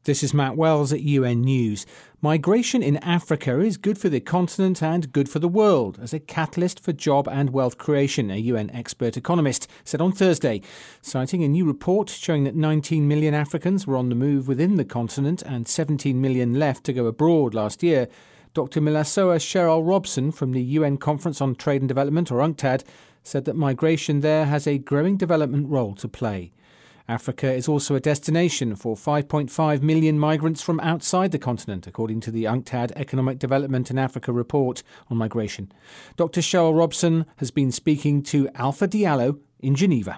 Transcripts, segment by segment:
This is Matt Wells at UN News. Migration in Africa is good for the continent and good for the world as a catalyst for job and wealth creation, a UN expert economist said on Thursday, citing a new report showing that 19 million Africans were on the move within the continent and 17 million left to go abroad last year. Dr. Milasoa Cheryl Robson from the UN Conference on Trade and Development, or UNCTAD, said that migration there has a growing development role to play. Africa is also a destination for 5.5 million migrants from outside the continent, according to the UNCTAD Economic Development in Africa report on migration. Dr. Cheryl Robson has been speaking to Alpha Diallo in Geneva.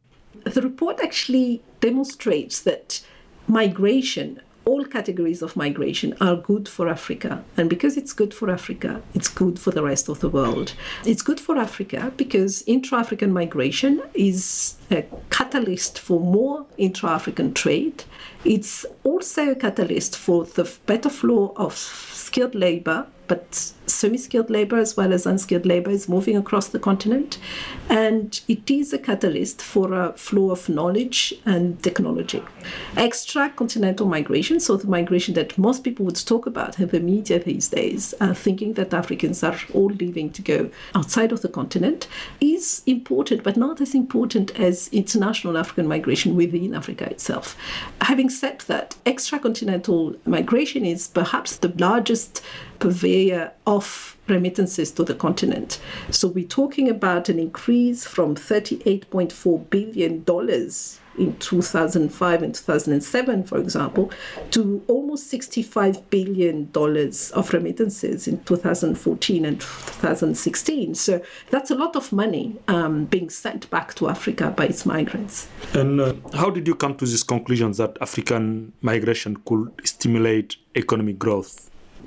The report actually demonstrates that migration, all categories of migration, are good for Africa. And because it's good for Africa, it's good for the rest of the world. It's good for Africa because intra-African migration is a catalyst for more intra-African trade. It's also a catalyst for the better flow of skilled labor, but semi-skilled labor as well as unskilled labor is moving across the continent. And it is a catalyst for a flow of knowledge and technology. Extra-continental migration, so the migration that most people would talk about in the media these days, thinking that Africans are all leaving to go outside of the continent, is important, but not as important as international African migration within Africa itself. Having said that, extra-continental migration is perhaps the largest purveyor of remittances to the continent. So we're talking about an increase from $38.4 billion in 2005 and 2007, for example, to almost $65 billion of remittances in 2014 and 2016. So that's a lot of money being sent back to Africa by its migrants. And how did you come to this conclusion that African migration could stimulate economic growth?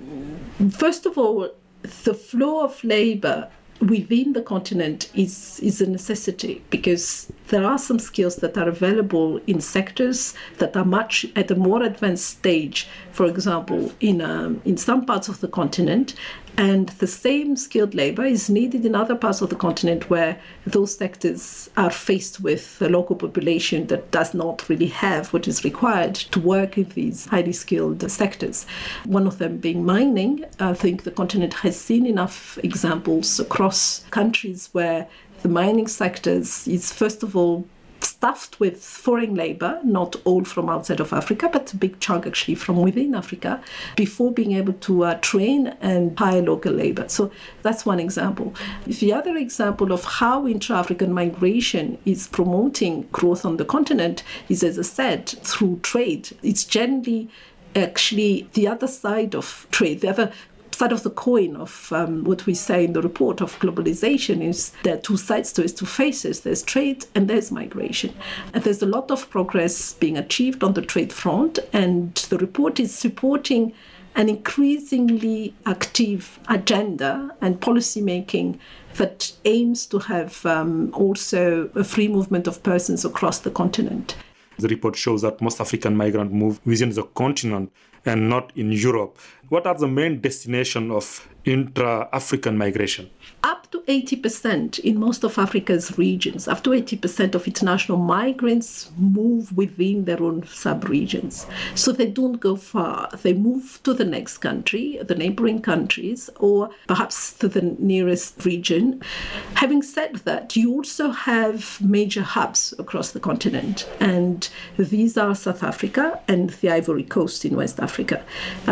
First of all, the flow of labor within the continent is a necessity because there are some skills that are available in sectors that are much at a more advanced stage, for example, in some parts of the continent, and the same skilled labor is needed in other parts of the continent where those sectors are faced with a local population that does not really have what is required to work in these highly skilled sectors. One of them being mining. I think the continent has seen enough examples across countries where the mining sectors is, first of all, stuffed with foreign labor, not all from outside of Africa, but a big chunk actually from within Africa, before being able to train and hire local labor. So that's one example. The other example of how intra-African migration is promoting growth on the continent is, as I said, through trade. It's generally actually the other side of trade, the other side of the coin of what we say in the report of globalization is there are two sides to it, two faces. There's trade and there's migration. And there's a lot of progress being achieved on the trade front, and the report is supporting an increasingly active agenda and policy making that aims to have also a free movement of persons across the continent. The report shows that most African migrants move within the continent and not in Europe. What are the main destinations of intra-African migration? Up to 80% in most of Africa's regions, up to 80% of international migrants move within their own sub-regions. So they don't go far. They move to the next country, the neighboring countries, or perhaps to the nearest region. Having said that, you also have major hubs across the continent, and these are South Africa and the Ivory Coast in West Africa.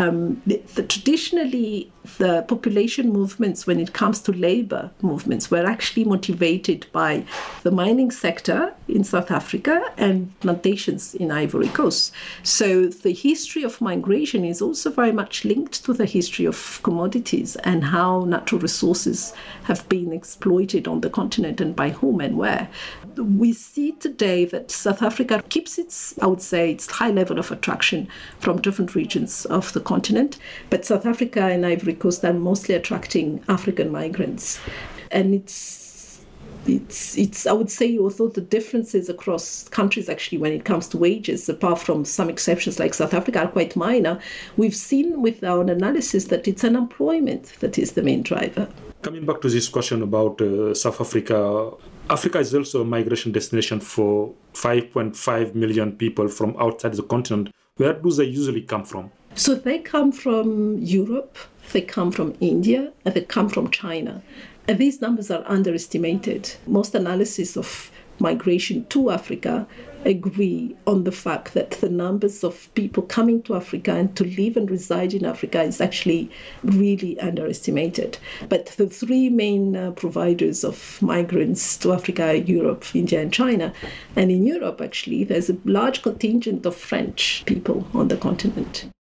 Traditionally, the population movements when it comes to labor movements were actually motivated by the mining sector in South Africa and plantations in Ivory Coast. So the history of migration is also very much linked to the history of commodities and how natural resources have been exploited on the continent and by whom and where. We see today that South Africa keeps its high level of attraction from different regions of the continent, but South Africa and Ivory Coast are mostly attracting African migrants. And it's I would say, although the differences across countries actually when it comes to wages, apart from some exceptions like South Africa, are quite minor, we've seen with our analysis that it's unemployment that is the main driver. Coming back to this question about South Africa, Africa is also a migration destination for 5.5 million people from outside the continent. Where do they usually come from? So they come from Europe, they come from India, and they come from China. And these numbers are underestimated. Most analysis of migration to Africa agree on the fact that the numbers of people coming to Africa and to live and reside in Africa is actually really underestimated. But the three main providers of migrants to Africa are Europe, India, and China. And in Europe, actually, there's a large contingent of French people on the continent.